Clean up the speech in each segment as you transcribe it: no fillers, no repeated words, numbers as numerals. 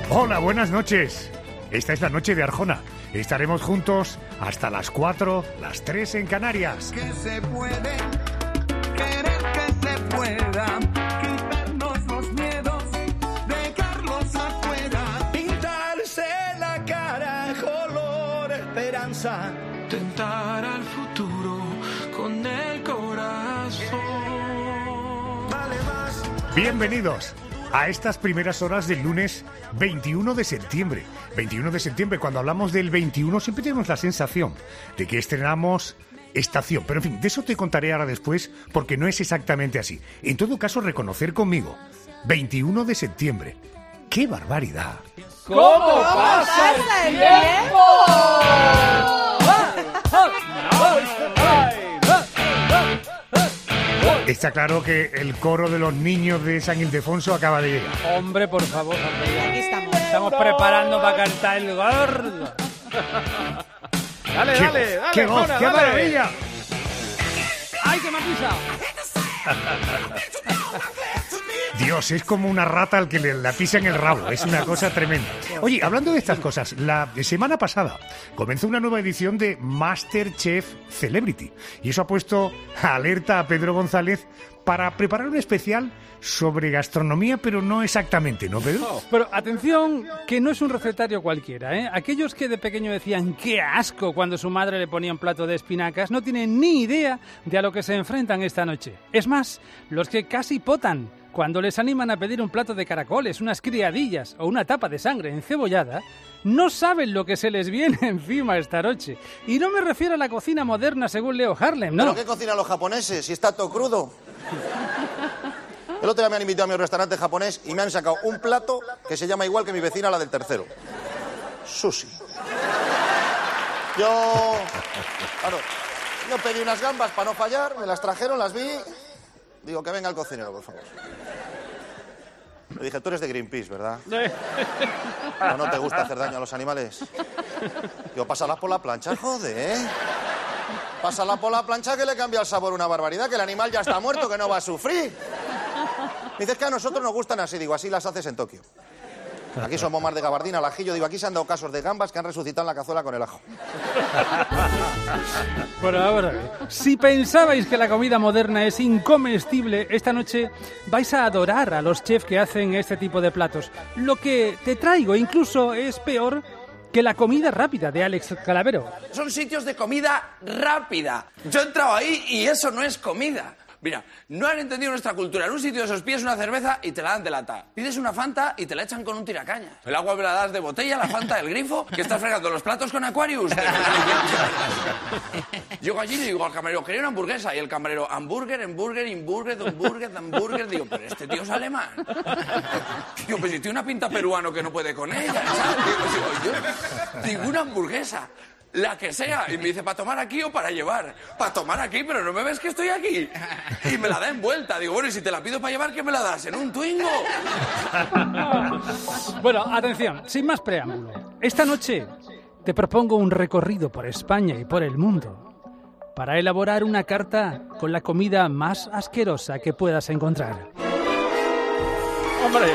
Hola, buenas noches. Esta es la noche de Arjona. Estaremos juntos hasta las 4, las 3 en Canarias. Que se puede, querer que se pueda, quitarnos los miedos, dejarlos afuera. Pintarse la cara, color, esperanza. Tentar al futuro con el corazón. Vale más. Bienvenidos a estas primeras horas del lunes 21 de septiembre. 21 de septiembre, cuando hablamos del 21, siempre tenemos la sensación de que estrenamos estación. Pero en fin, de eso te contaré ahora después, porque no es exactamente así. En todo caso, reconocer conmigo, 21 de septiembre. ¡Qué barbaridad! ¿Cómo pasa el tiempo? Está claro que el coro de los niños de San Ildefonso acaba de llegar. Hombre, por favor, hombre. Aquí estamos. Estamos preparando para cantar el gordo. Dale, ¡Qué voz! Jona, ¡Qué dale. maravilla! ¡Ay, que me ha pisado! Dios, es como una rata al que la pisa en el rabo. Es una cosa tremenda. Oye, hablando de estas cosas, la semana pasada comenzó una nueva edición de MasterChef Celebrity. Y eso ha puesto alerta a Pedro González para preparar un especial sobre gastronomía, pero no exactamente, ¿no, Pedro? Pero atención, que no es un recetario cualquiera, ¿eh? Aquellos que de pequeño decían ¡qué asco! Cuando su madre le ponía un plato de espinacas, no tienen ni idea de a lo que se enfrentan esta noche. Es más, los que casi potan cuando les animan a pedir un plato de caracoles, unas criadillas o una tapa de sangre encebollada, no saben lo que se les viene encima esta noche. Y no me refiero a la cocina moderna según Leo Harlem, ¿no? ¿Pero qué cocinan los japoneses si está todo crudo? El otro día me han invitado a mi restaurante japonés y me han sacado un plato que se llama igual que mi vecina, la del tercero. Sushi. Yo pedí unas gambas para no fallar, me las trajeron, las vi. Digo, que venga el cocinero, por favor. Le dije, tú eres de Greenpeace, ¿verdad? ¿No te gusta hacer daño a los animales? Digo, pásalas por la plancha, joder. Pásala por la plancha que le cambia el sabor una barbaridad, que el animal ya está muerto, que no va a sufrir. Dices que a nosotros nos gustan así, digo, así las haces en Tokio. Aquí somos más de gabardina al ajillo, digo, aquí se han dado casos de gambas que han resucitado en la cazuela con el ajo. Bueno, ahora, si pensabais que la comida moderna es incomestible, esta noche vais a adorar a los chefs que hacen este tipo de platos. Lo que te traigo incluso es peor que la comida rápida de Alex Calavero. Son sitios de comida rápida. Yo he entrado ahí y eso no es comida. Mira, no han entendido nuestra cultura. En un sitio de esos pides una cerveza y te la dan de lata. Pides una Fanta y te la echan con un tiracañas. El agua me la das de botella, la Fanta del grifo, que estás fregando los platos con Aquarius. Llego allí y le digo al camarero, quería una hamburguesa. Y el camarero, hamburger. Digo, pero este tío es alemán. Digo, pues si tiene una pinta peruano que no puede con ella, ¿sabes? Digo, una hamburguesa. La que sea. Y me dice, ¿para tomar aquí o para llevar? Para tomar aquí, pero no me ves que estoy aquí. Y me la da envuelta. Digo, bueno, y si te la pido para llevar, ¿qué me la das? ¿En un Twingo? Bueno, atención, sin más preámbulo. Esta noche te propongo un recorrido por España y por el mundo para elaborar una carta con la comida más asquerosa que puedas encontrar. ¡Hombre!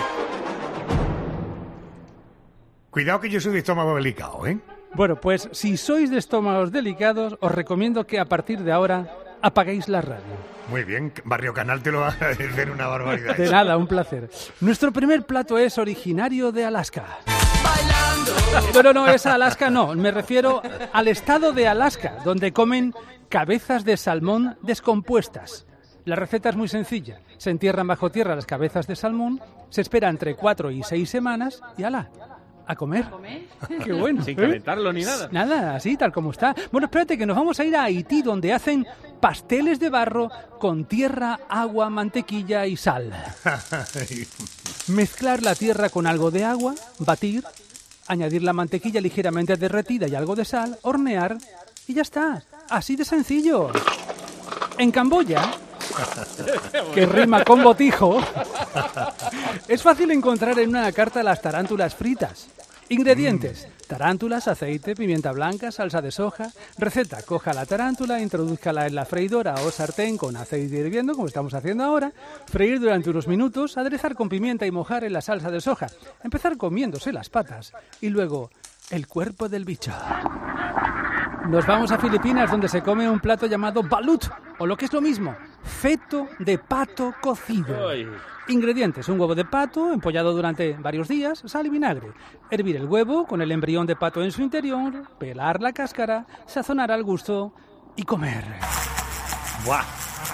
Cuidado que yo soy de estómago delicado, ¿eh? Bueno, pues si sois de estómagos delicados, os recomiendo que a partir de ahora apaguéis la radio. Muy bien, Barrio Canal te lo va a agradecer una barbaridad. De nada, un placer. Nuestro primer plato es originario de Alaska. No, esa Alaska no. Me refiero al estado de Alaska, donde comen cabezas de salmón descompuestas. La receta es muy sencilla. Se entierran bajo tierra las cabezas de salmón, se espera entre 4 y 6 semanas y ¡hala! A comer. Qué bueno. Sin calentarlo ni nada. Nada, así, tal como está. Bueno, espérate, que nos vamos a ir a Haití, donde hacen pasteles de barro con tierra, agua, mantequilla y sal. Mezclar la tierra con algo de agua, batir, añadir la mantequilla ligeramente derretida y algo de sal, hornear y ya está. Así de sencillo. En Camboya, que rima con botijo, es fácil encontrar en una carta las tarántulas fritas. Ingredientes: tarántulas, aceite, pimienta blanca, salsa de soja. Receta: coja la tarántula, introdúzcala en la freidora o sartén con aceite hirviendo, como estamos haciendo ahora, freír durante unos minutos, aderezar con pimienta y mojar en la salsa de soja. Empezar comiéndose las patas y luego el cuerpo del bicho. Nos vamos a Filipinas, donde se come un plato llamado balut, o lo que es lo mismo, feto de pato cocido. Ingredientes: un huevo de pato empollado durante varios días, sal y vinagre. Hervir el huevo con el embrión de pato en su interior, pelar la cáscara, sazonar al gusto y comer. ¡Buah!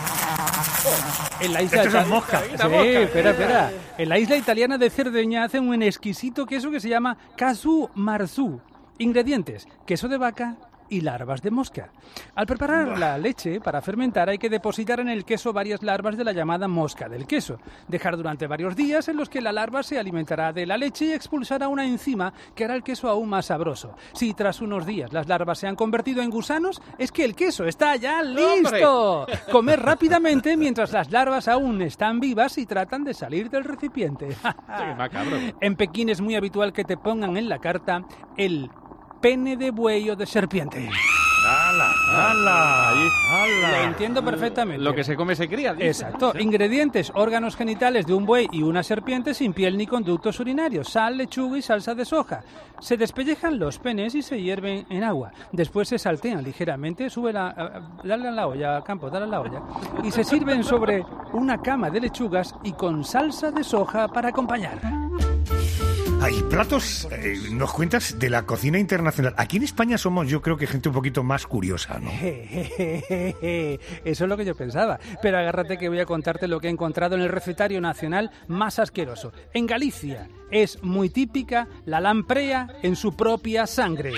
En la isla Esto es mosca. Sí, espera. En la isla italiana de Cerdeña hacen un exquisito queso que se llama casu marzu. Ingredientes: queso de vaca y larvas de mosca. Al preparar la leche para fermentar hay que depositar en el queso varias larvas de la llamada mosca del queso. Dejar durante varios días en los que la larva se alimentará de la leche y expulsará una enzima que hará el queso aún más sabroso. Si tras unos días las larvas se han convertido en gusanos, es que el queso está ya listo. Comer rápidamente mientras las larvas aún están vivas y tratan de salir del recipiente. En Pekín es muy habitual que te pongan en la carta el pene de buey o de serpiente. ¡Hala! Lo entiendo perfectamente. Lo que se come se cría. Dice. Exacto. Ingredientes: órganos genitales de un buey y una serpiente sin piel ni conductos urinarios, sal, lechuga y salsa de soja. Se despellejan los penes y se hierven en agua. Después se saltean ligeramente, dale a la olla, Campos, dale a la olla. Y se sirven sobre una cama de lechugas y con salsa de soja para acompañar. Hay platos, nos cuentas, de la cocina internacional. Aquí en España somos, yo creo que gente un poquito más curiosa, ¿no? Eso es lo que yo pensaba. Pero agárrate que voy a contarte lo que he encontrado en el recetario nacional más asqueroso. En Galicia es muy típica la lamprea en su propia sangre.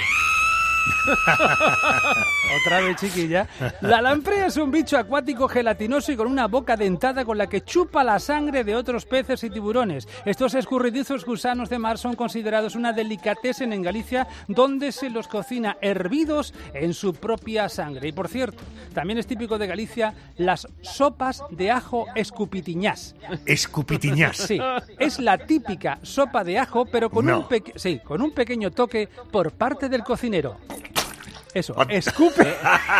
Otra vez, chiquilla. La lamprea es un bicho acuático gelatinoso y con una boca dentada con la que chupa la sangre de otros peces y tiburones. Estos escurridizos gusanos de mar son considerados una delicatessen en Galicia, donde se los cocina hervidos en su propia sangre. Y por cierto, también es típico de Galicia las sopas de ajo escupitiñás. Escupitiñás. Sí, es la típica sopa de ajo, pero con un pequeño toque por parte del cocinero. Eso, escupe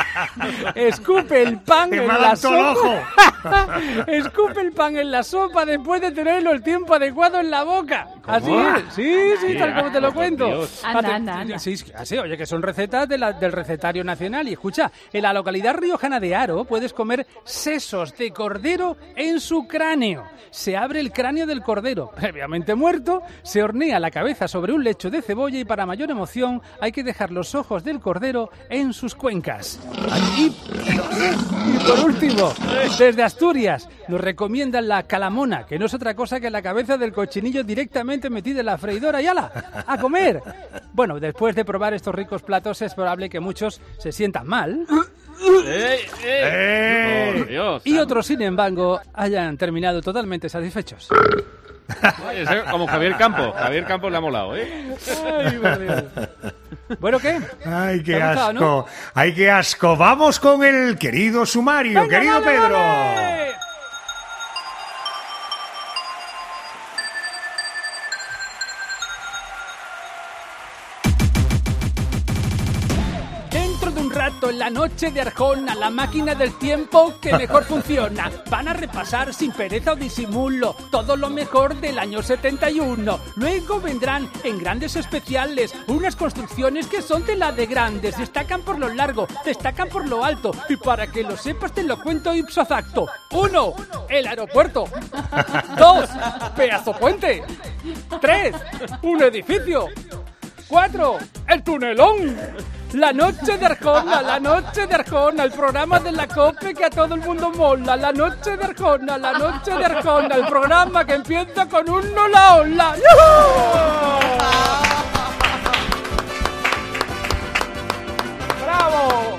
el pan en la sopa. Escupe el pan en la sopa después de tenerlo el tiempo adecuado en la boca. ¿Cómo? Así es, sí, tal como te lo cuento. Anda. Sí, oye, que son recetas del recetario nacional. Y escucha, en la localidad riojana de Haro puedes comer sesos de cordero en su cráneo. Se abre el cráneo del cordero, previamente muerto, se hornea la cabeza sobre un lecho de cebolla y para mayor emoción hay que dejar los ojos del cordero en sus cuencas. Y por último, desde Asturias nos recomiendan la calamona, que no es otra cosa que la cabeza del cochinillo directamente metida en la freidora y ¡hala! ¡A comer! Bueno, después de probar estos ricos platos es probable que muchos se sientan mal. Dios, Y otros, sin embargo, hayan terminado totalmente satisfechos. Como Javier Campos. Javier Campos le ha molado, ¿eh? Ay, por Dios. Bueno, ¿qué? ¡Ay, qué ¿Te ha gustado, asco! no? ¡Ay, qué asco! Vamos con el querido sumario, ¡Venga, querido dale, Pedro. dale! En la noche de Arjona, la máquina del tiempo que mejor funciona. Van a repasar sin pereza o disimulo todo lo mejor del año 71. Luego vendrán en grandes especiales unas construcciones que son de la de grandes. Destacan por lo largo, destacan por lo alto. Y para que lo sepas te lo cuento ipso facto. 1. El aeropuerto. 2. Pedazo puente. 3. Un edificio. 4. El tunelón. La noche de Arjona, el programa de la COPE que a todo el mundo mola. La noche de Arjona, el programa que empieza con un hola hola. ¡Bravo!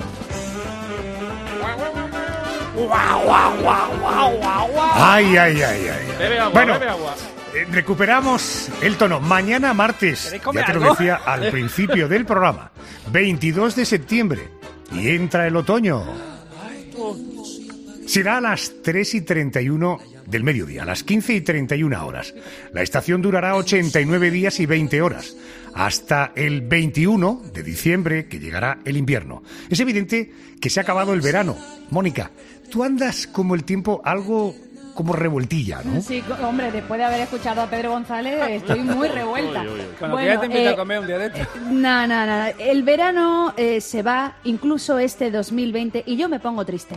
¡Ay! Bebe agua, Bueno, bebe agua. recuperamos el tono. Mañana martes, ya te lo decía al principio del programa, 22 de septiembre, y entra el otoño. Será a las 3:31 del mediodía, a las 15:31 horas. La estación durará 89 días y 20 horas, hasta el 21 de diciembre, que llegará el invierno. Es evidente que se ha acabado el verano. Mónica, tú andas como el tiempo algo como revueltilla, ¿no? Sí, hombre, después de haber escuchado a Pedro González, estoy muy revuelta. Bueno, que ya te invito a comer un día de esto. No. El verano se va, incluso este 2020, y yo me pongo triste.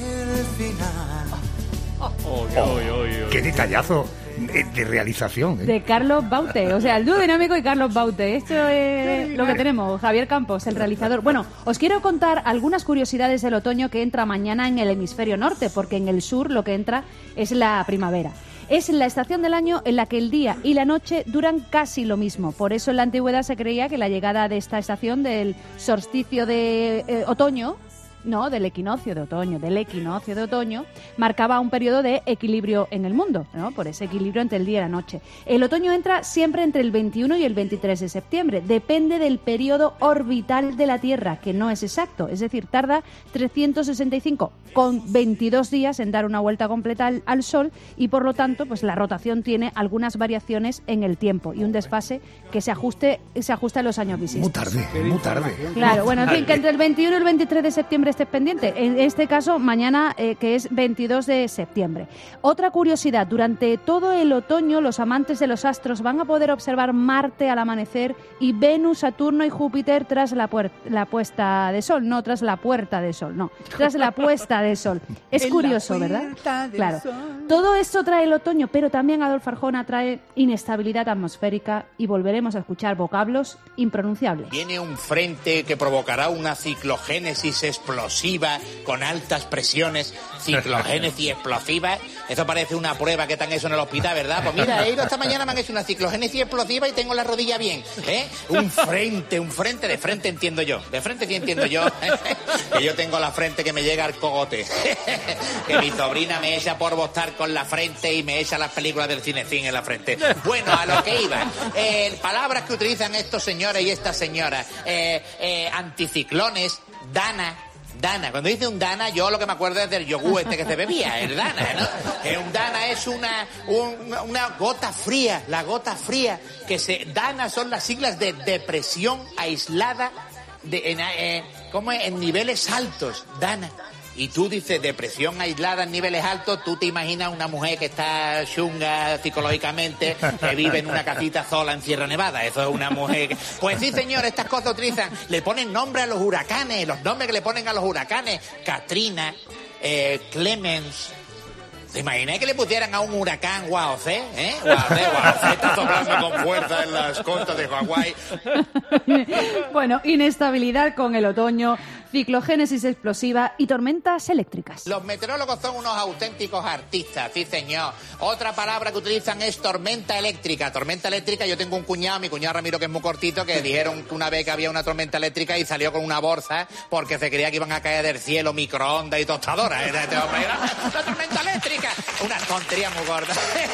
¡Qué detallazo de realización! De Carlos Baute, o sea, el dúo dinámico y Carlos Baute. Esto es lo que tenemos, Javier Campos, el realizador. Bueno, os quiero contar algunas curiosidades del otoño que entra mañana en el hemisferio norte, porque en el sur lo que entra es la primavera. Es la estación del año en la que el día y la noche duran casi lo mismo. Por eso en la antigüedad se creía que la llegada de esta estación del solsticio de otoño, no, del equinoccio de otoño, marcaba un periodo de equilibrio en el mundo, ¿no? Por ese equilibrio entre el día y la noche. El otoño entra siempre entre el 21 y el 23 de septiembre. Depende del periodo orbital de la Tierra, que no es exacto. Es decir, tarda 365,22 días en dar una vuelta completa al Sol y, por lo tanto, pues la rotación tiene algunas variaciones en el tiempo y un desfase que se ajusta a los años bisiestos. Muy tarde. Claro, bueno, en fin, que entre el 21 y el 23 de septiembre estés pendiente. En este caso, mañana, que es 22 de septiembre. Otra curiosidad, durante todo el otoño los amantes de los astros van a poder observar Marte al amanecer y Venus, Saturno y Júpiter tras la puesta de sol. No, tras la puerta de sol, no. Tras la puesta de sol. Es curioso, ¿verdad? Claro. Todo esto trae el otoño, pero también Adolfo Arjona trae inestabilidad atmosférica y volveremos a escuchar vocablos impronunciables. Viene un frente que provocará una ciclogénesis explosiva con altas presiones, ciclogénesis explosiva. Eso parece una prueba que te han hecho en el hospital, ¿verdad? Pues mira, he ido esta mañana, me han hecho una ciclogénesis explosiva y tengo la rodilla bien, ¿eh? Un frente, de frente entiendo yo. De frente sí entiendo yo, que yo tengo la frente que me llega al cogote. Que mi sobrina me echa por bostar con la frente y me echa las películas del Cinecín en la frente. Bueno, a lo que iba. Palabras que utilizan estos señores y estas señoras. Anticiclones, Dana. Cuando dice un Dana, yo lo que me acuerdo es del yogur que se bebía, el Dana, ¿no? Un Dana es una gota fría, la gota fría, Dana son las siglas de depresión aislada en niveles altos, Dana. Y tú dices depresión aislada en niveles altos, tú te imaginas una mujer que está chunga psicológicamente, que vive en una casita sola en Sierra Nevada. Eso es una mujer Pues sí, señor, estas cosas utilizan, le ponen nombre a los huracanes, los nombres que le ponen a los huracanes, Katrina, Clemens. ¿Te imaginas que le pusieran a un huracán Waocé? Waocé está soplando con fuerza en las costas de Hawái. Bueno, inestabilidad con el otoño, ciclogénesis explosiva y tormentas eléctricas. Los meteorólogos son unos auténticos artistas, sí señor. Otra palabra que utilizan es tormenta eléctrica. Tormenta eléctrica, yo tengo un cuñado, mi cuñado Ramiro, que es muy cortito, que dijeron que una vez que había una tormenta eléctrica y salió con una bolsa porque se creía que iban a caer del cielo microondas y tostadoras. Este hombre, la tormenta eléctrica. Una tontería muy gorda.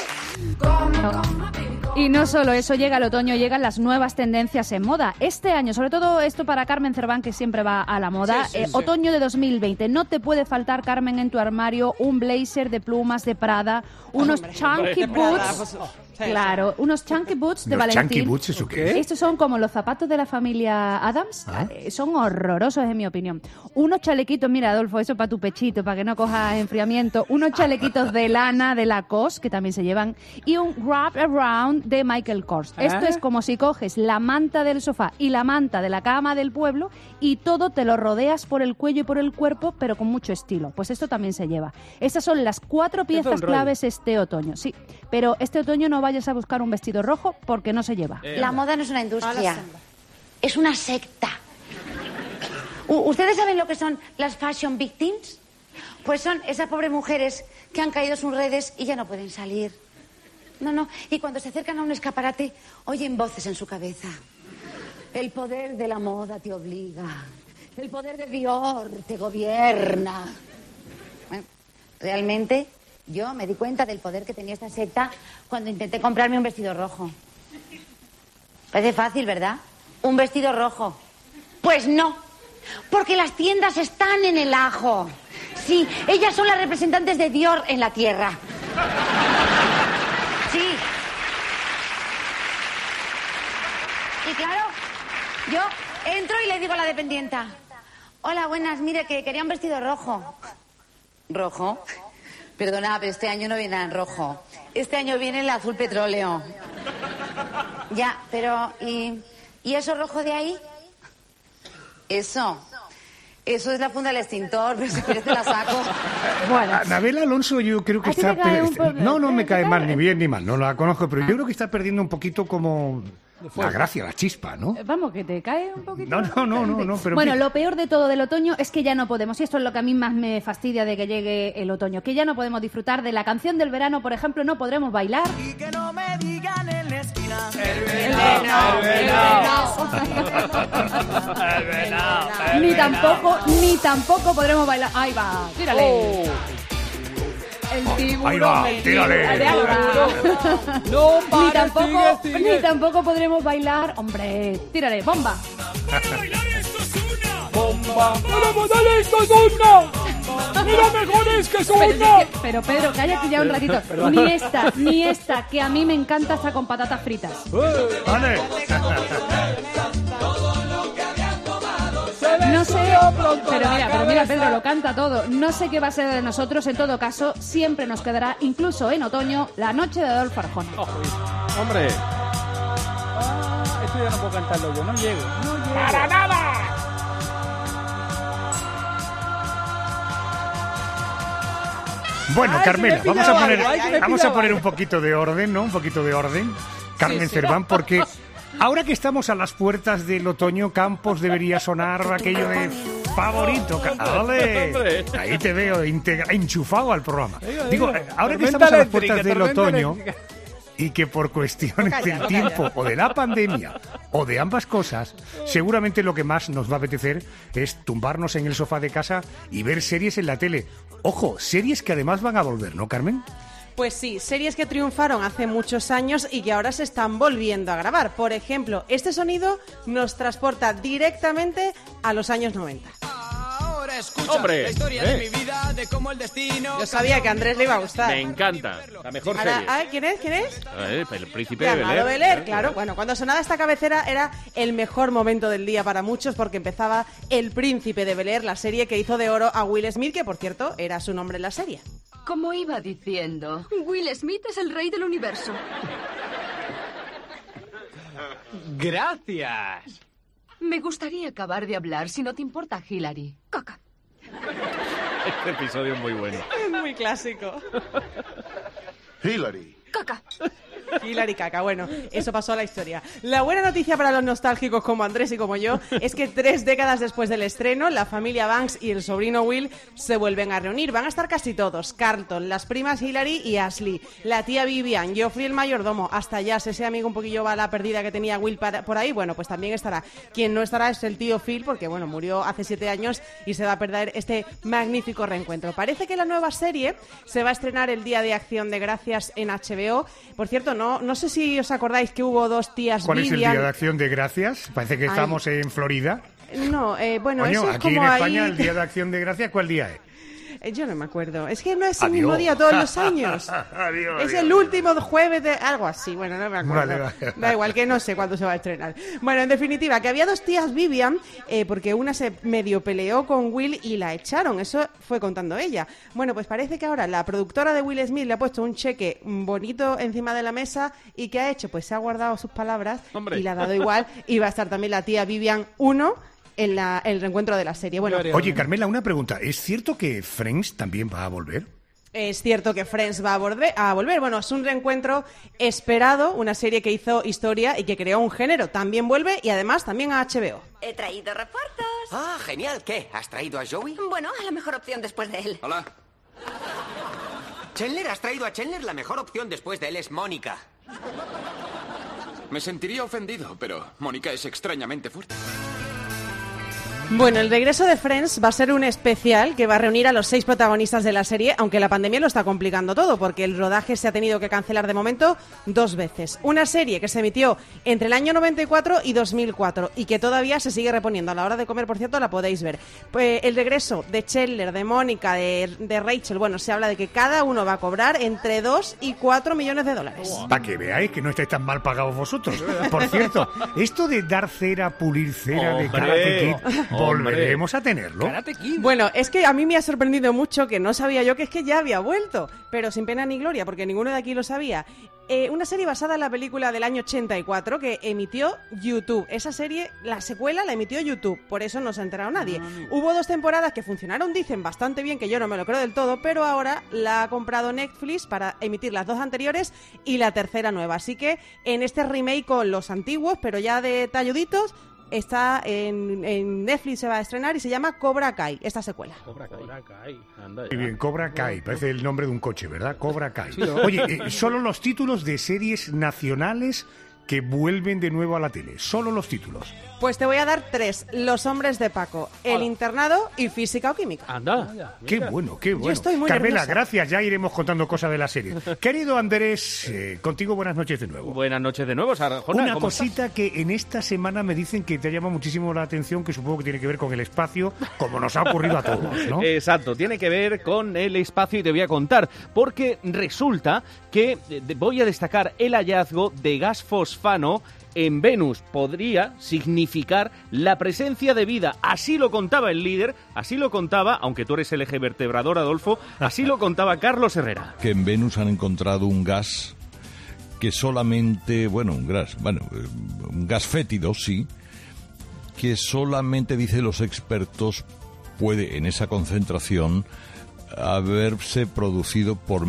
Y no solo eso, llega el otoño, llegan las nuevas tendencias en moda. Este año, sobre todo esto para Carmen Cerván, que siempre va a la moda, sí. Otoño de 2020. No te puede faltar, Carmen, en tu armario un blazer de plumas de Prada, unos chunky boots. Claro, unos chunky boots de Valentín. ¿Chunky boots eso qué es? Estos son como los zapatos de la familia Adams. Son horrorosos, en mi opinión. Unos chalequitos, mira, Adolfo, eso para tu pechito, para que no cojas enfriamiento. Unos chalequitos de lana de Lacoste, que también se llevan. Y un wrap around de Michael Kors. Esto es como si coges la manta del sofá y la manta de la cama del pueblo y todo te lo rodeas por el cuello y por el cuerpo, pero con mucho estilo. Pues esto también se lleva. Estas son las 4 piezas claves este otoño. Sí, pero este otoño no vayas a buscar un vestido rojo porque no se lleva. La moda no es una industria, es una secta. ¿Ustedes saben lo que son las fashion victims? Pues son esas pobres mujeres que han caído en sus redes y ya no pueden salir. No, y cuando se acercan a un escaparate oyen voces en su cabeza. El poder de la moda te obliga, el poder de Dior te gobierna. Bueno, realmente yo me di cuenta del poder que tenía esta secta cuando intenté comprarme un vestido rojo. Parece fácil, ¿verdad? Un vestido rojo. Pues no, porque las tiendas están en el ajo. Sí, ellas son las representantes de Dior en la tierra. Sí. Y claro, yo entro y le digo a la dependienta: hola, buenas, mire, que quería un vestido rojo. ¿Rojo? Perdona, pero este año no viene en rojo. Este año viene el azul petróleo. Ya, pero ¿y eso rojo de ahí? Eso es la funda del extintor, pero si quieres te la saco. Bueno. Anabel Alonso yo creo que ¿A ti está... te cae un poco- No me te cae cae? mal, ni bien ni mal, no la conozco, pero yo creo que está perdiendo un poquito como la gracia, la chispa, ¿no? Vamos, que te cae un poquito. No, pero... Bueno, en fin. lo peor de todo del otoño es que ya no podemos, y esto es lo que a mí más me fastidia de que llegue el otoño, que ya no podemos disfrutar de la canción del verano, por ejemplo, no podremos bailar. Y que no me digan en la esquina. Ni tampoco podremos bailar. Ahí va, tírale. El tiburón. Ahí va, tírale. Ahí va. No, Ni para, sigue. ni tampoco podremos bailar. Hombre, tírale, bomba. ¡Bomba! ¡Vamos, dale, esto es una! ¡Mira, mejor es que es una! Pero Pedro, cállate ya un ratito. Ni esta, que a mí me encanta hasta con patatas fritas. Vale. No sé, pero mira, Pedro lo canta todo. No sé qué va a ser de nosotros. En todo caso, siempre nos quedará, incluso en otoño, la noche de Adolfo Arjona. Hombre. Esto ya no puedo cantarlo yo, no llego. ¡Para nada! Bueno, Ay, Carmela, que me he vamos a pillado poner, algo, ay, que me he vamos a pillado poner algo. un poquito de orden, ¿no? Un poquito de orden. Carmen sí. Cerván, porque ahora que estamos a las puertas del otoño, Campos debería sonar aquello de favorito. ¡Ale! Hombre. Ahí te veo enchufado al programa. Digo, ahora que Tormenta estamos a las eléctrica, puertas del tormenta otoño eléctrica. y que por cuestiones del tiempo o de la pandemia o de ambas cosas, seguramente lo que más nos va a apetecer es tumbarnos en el sofá de casa y ver series en la tele. Ojo, series que además van a volver, ¿no, Carmen? Pues sí, series que triunfaron hace muchos años y que ahora se están volviendo a grabar. Por ejemplo, este sonido nos transporta directamente a los años 90. Ahora escucha Hombre, la historia de mi vida, de cómo el destino... Yo sabía que a Andrés le iba a gustar. Me encanta. La mejor Ahora, serie. ¿quién es? ¿Quién es? El príncipe de Llamado Bel-Air. Bel-Air, claro. Bueno, cuando sonaba esta cabecera era el mejor momento del día para muchos porque empezaba El Príncipe de Bel-Air, la serie que hizo de oro a Will Smith, que por cierto era su nombre en la serie. Como iba diciendo, Will Smith es el rey del universo. Gracias. Me gustaría acabar de hablar, si no te importa, Hillary. Caca. Este episodio es muy bueno. Es muy clásico. Hillary. Caca. Hillary Caca, bueno, eso pasó a la historia. La buena noticia para los nostálgicos como Andrés y como yo es que 3 décadas después del estreno, la familia Banks y el sobrino Will se vuelven a reunir. Van a estar casi todos: Carlton, las primas Hillary y Ashley, la tía Vivian, Geoffrey el mayordomo, hasta Jazz, ese amigo un poquillo bala perdida que tenía Will por ahí. Bueno, pues también estará. Quien no estará es el tío Phil, porque bueno, murió hace 7 años y se va a perder este magnífico reencuentro. Parece que la nueva serie se va a estrenar el Día de Acción de Gracias en HBO. Por cierto, no sé si os acordáis que hubo 2 tías ¿Cuál Vivian. es el Día de Acción de Gracias? Parece que estamos en Florida. No, bueno, Coño, eso es aquí en como España ahí... el Día de Acción de Gracias, ¿cuál día es? Yo no me acuerdo. Es que no es el Adiós. mismo día todos los años. Adiós, Es adiós, el último jueves de... Algo así, bueno, no me acuerdo. Vale. Da igual, que no sé cuándo se va a estrenar. Bueno, en definitiva, que había 2 tías Vivian, porque una se medio peleó con Will y la echaron. Eso fue contando ella. Bueno, pues parece que ahora la productora de Will Smith le ha puesto un cheque bonito encima de la mesa y ¿qué ha hecho? Pues se ha guardado sus palabras. Hombre. Y le ha dado igual. Y va a estar también la tía Vivian 1 en el reencuentro de la serie. Bueno, Oye, Carmela, una pregunta. ¿Es cierto que Friends también va a volver? es cierto que Friends va a volver. Bueno, es un reencuentro esperado, una serie que hizo historia y que creó un género. También vuelve y además también a HBO. He traído refuerzos. Ah, genial. ¿Qué? ¿Has traído a Joey? Bueno, a la mejor opción después de él. Hola. Chandler, has traído a Chandler. La mejor opción después de él es Mónica. Me sentiría ofendido, pero Mónica es extrañamente fuerte. Bueno, el regreso de Friends va a ser un especial que va a reunir a los 6 protagonistas de la serie, aunque la pandemia lo está complicando todo, porque el rodaje se ha tenido que cancelar de momento 2 veces. Una serie que se emitió entre el año 94 y 2004 y que todavía se sigue reponiendo. A la hora de comer, por cierto, la podéis ver. Pues el regreso de Chandler, de Mónica, de Rachel, bueno, se habla de que cada uno va a cobrar entre 2 y 4 millones de dólares. Para que veáis que no estáis tan mal pagados vosotros. Por cierto, esto de dar cera, pulir cera, de Karate Kid, ¿volveremos a tenerlo? Bueno, es que a mí me ha sorprendido mucho, que no sabía yo que es que ya había vuelto, pero sin pena ni gloria, porque ninguno de aquí lo sabía. Una serie basada en la película del año 84 que emitió YouTube. Esa serie, la secuela, la emitió YouTube, por eso no se ha enterado nadie. Hubo 2 temporadas que funcionaron, dicen, bastante bien, que yo no me lo creo del todo, pero ahora la ha comprado Netflix para emitir las 2 anteriores y la tercera nueva. Así que en este remake con los antiguos, pero ya de talluditos, está en Netflix, se va a estrenar y se llama Cobra Kai, esta secuela. Cobra Kai. Anda, Muy bien, Cobra Kai, parece el nombre de un coche, ¿verdad? Cobra Kai. Oye, solo los títulos de series nacionales que vuelven de nuevo a la tele, solo los títulos. Pues te voy a dar 3. Los hombres de Paco, El internado y Física o Química. Anda. Qué bueno, qué bueno. Yo estoy muy Carmela, nerviosa. gracias, ya iremos contando cosas de la serie. Querido Andrés, contigo buenas noches de nuevo. Buenas noches de nuevo, Arjona. Una ¿cómo cosita estás? que en esta semana me dicen que te llama muchísimo la atención, que supongo que tiene que ver con el espacio, como nos ha ocurrido a todos, ¿no? Exacto, tiene que ver con el espacio y te voy a contar, porque resulta que voy a destacar el hallazgo de gas fosfano en Venus. Podría significar la presencia de vida. Así lo contaba el líder, así lo contaba, aunque tú eres el eje vertebrador, Adolfo, así lo contaba Carlos Herrera. Que en Venus han encontrado un gas que solamente, un gas fétido, sí, que solamente, dicen los expertos, puede en esa concentración haberse producido por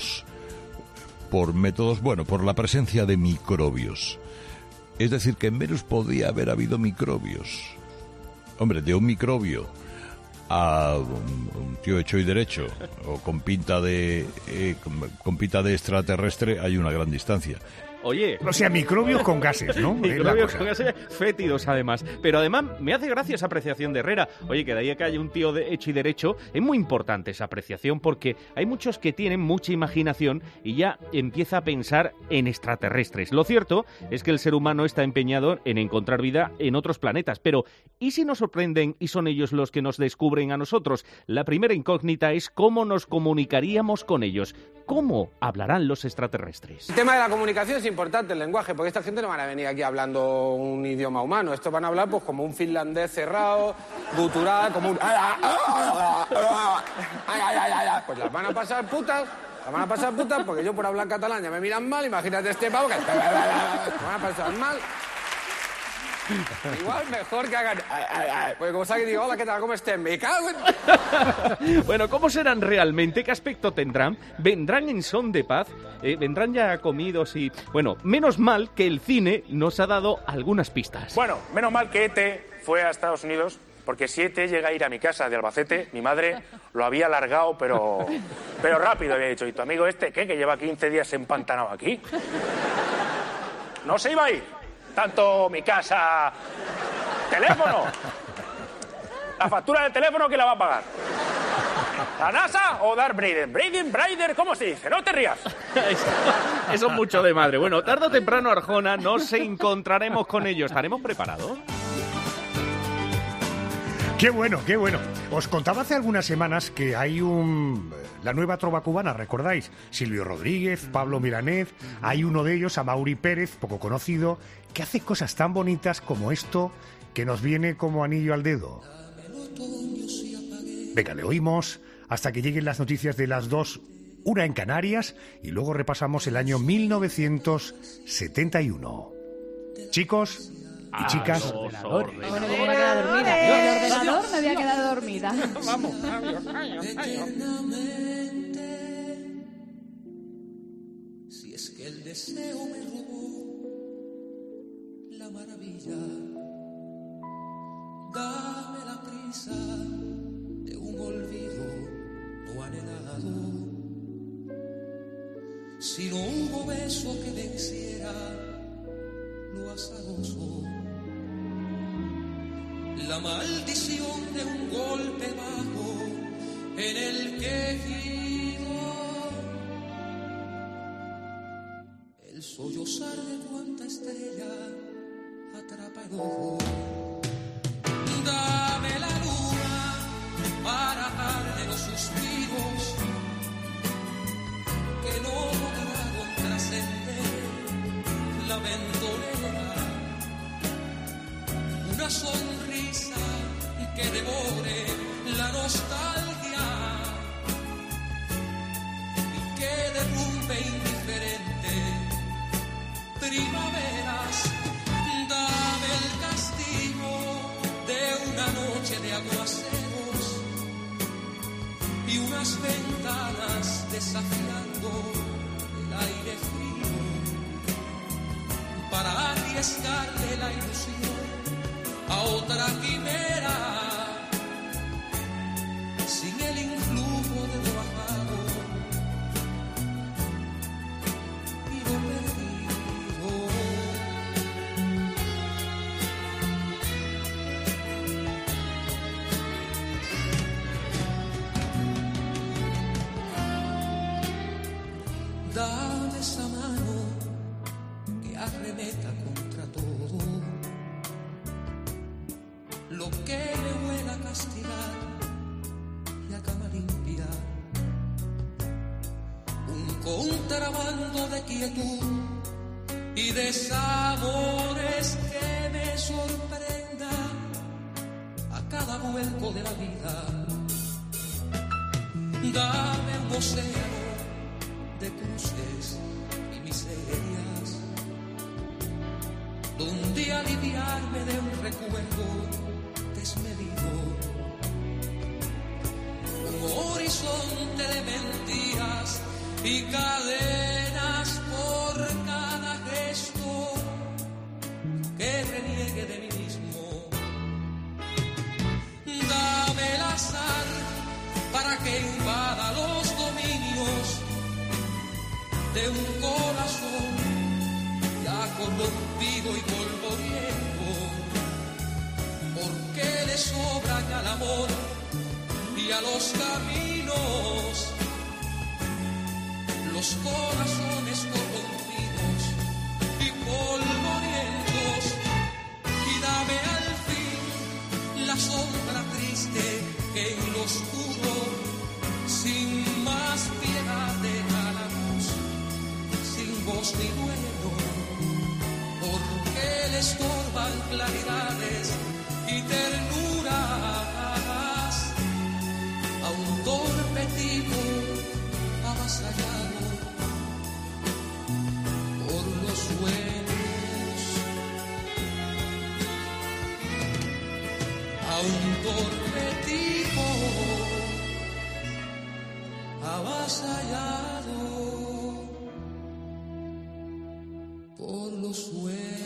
la presencia de microbios. Es decir, que en Venus podía haber habido microbios. Hombre, de un microbio a un tío hecho y derecho o con pinta de extraterrestre hay una gran distancia. Oye, o sea, microbios con gases, ¿no? Microbios con gases fétidos, además. Pero además me hace gracia esa apreciación de Herrera. Oye, que de ahí a que haya un tío hecho y derecho, es muy importante esa apreciación porque hay muchos que tienen mucha imaginación y ya empieza a pensar en extraterrestres. Lo cierto es que el ser humano está empeñado en encontrar vida en otros planetas. Pero, ¿y si nos sorprenden y son ellos los que nos descubren a nosotros? La primera incógnita es cómo nos comunicaríamos con ellos. ¿Cómo hablarán los extraterrestres? El tema de la comunicación es importante, el lenguaje, porque esta gente no van a venir aquí hablando un idioma humano. Estos van a hablar pues como un finlandés cerrado, gutural, como un... Pues las van a pasar putas. Las van a pasar putas porque yo por hablar catalán ya me miran mal. Imagínate este pavo que... Me van a pasar mal. Igual mejor que hagan... Pues como saben, digo, hola, ¿qué tal? ¿Cómo estén? Me cago en... Bueno, ¿cómo serán realmente? ¿Qué aspecto tendrán? ¿Vendrán en son de paz? ¿Vendrán ya comidos y...? Bueno, menos mal que el cine nos ha dado algunas pistas. Bueno, menos mal que ET fue a Estados Unidos, porque si ET llega a ir a mi casa de Albacete, mi madre lo había alargado, pero rápido, había dicho. ¿Y tu amigo este qué? Que lleva 15 días empantanado aquí. No se iba a ir. Tanto mi casa... ¿Teléfono? ¿La factura del teléfono quién la va a pagar? ¿La NASA o Darth Vader? ¿Braider? ¿Cómo se dice? No te rías. Eso es mucho de madre. Bueno, tarde o temprano, Arjona, nos encontraremos con ellos. ¿Estaremos preparados? Qué bueno, qué bueno. Os contaba hace algunas semanas que hay la nueva trova cubana, ¿recordáis? Silvio Rodríguez, Pablo Milanés, hay uno de ellos, Amaury Pérez, poco conocido, que hace cosas tan bonitas como esto, que nos viene como anillo al dedo. Venga, le oímos hasta que lleguen las noticias de las 2, una en Canarias, y luego repasamos el año 1971. Chicos y chicas... El ordenador me había quedado dormida. Vamos. Si es que el deseo me robó la maravilla, dame la prisa de un olvido no anhelado. Si no hubo beso que venciera lo azaroso, la maldición de un golpe bajo en el quejido, el sollozar de cuanta estrella atrapa el ojo. Dame la luna para darle los suspiros que no lograron trascender la ventolera, una sonrisa que devore la nostalgia y que derrumbe indiferente primaveras. Dame el castigo de una noche de aguaceros y unas ventanas desafiando el aire frío para arriesgarle la ilusión a otra quimera sin el influjo de lo bajado y lo perdido. Dame esa mano que arremeta contra todo lo que me huela a castigar y a cama limpia, un contrabando de quietud y de sabores que me sorprenda a cada vuelco de la vida. Dame un océano de cruces y miserias, donde aliviarme de un recuerdo desmedido, un horizonte de mentiras y cadenas por cada gesto que reniegue de mí mismo. Dame el azar para que invada los dominios de un corazón ya corrompido y polvoriento, porque le sobran al amor y a los caminos los corazones corrompidos y polvorientos. Y dame al fin la sombra triste que en lo oscuro sin más piedad deja la luz, sin voz ni duelo, porque le estorban claridades y ternuras a un torpe tipo avasallado por los sueños, a un torpe tipo avasallado por los sueños.